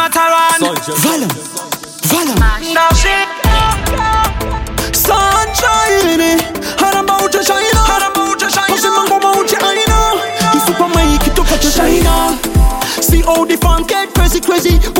Mataran. Valum. That's it. Sunshine, and I'm about to shine on. Cause I'm about to shine on. The super make it up at the shine on. See how the fans get crazy.